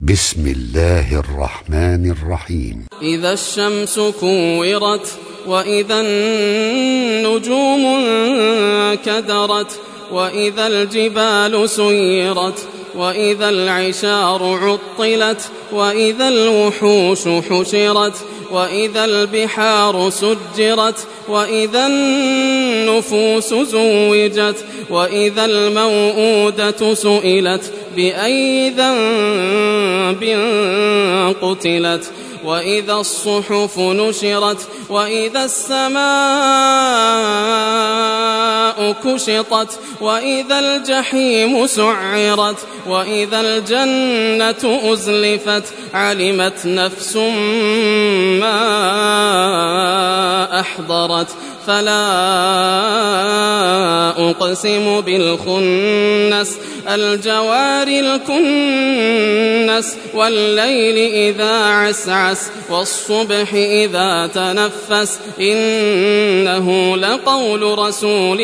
بسم الله الرحمن الرحيم. إذا الشمس كورت وإذا النجوم انكدرت وإذا الجبال سيرت وإذا العشار عطلت وإذا الوحوش حشرت وإذا البحار سجرت وإذا النفوس زوجت وإذا الموءودة سئلت بأي ذنب قتلت وإذا الصحف نشرت وإذا السماء كشطت وإذا الجحيم سعرت وإذا الجنة أزلفت علمت نفس ما أحضرت فلا أقسم بالخنس الجوار الكنس والليل إذا عسعس والصبح إذا تنفس إنه لقول رسول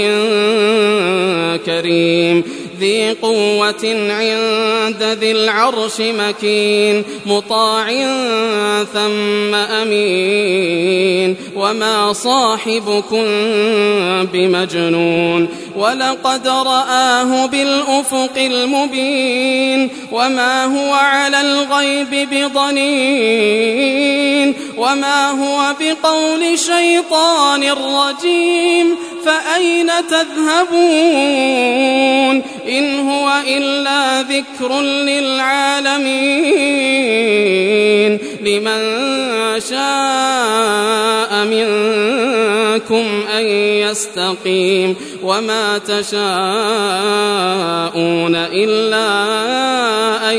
كريم ذي قوة عند ذي العرش مكين مطاع ثم أمين وما صاحبكم بمجنون ولقد رآه بالأفق المبين وما هو على الغيب بضنين وما هو بقول شيطان رجيم فأين تذهبون إن هو إلا ذكر للعالمين لمن شاء منكم أن يستقيم وما تشاءون إلا أن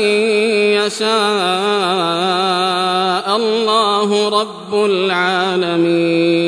يشاء الله رب العالمين.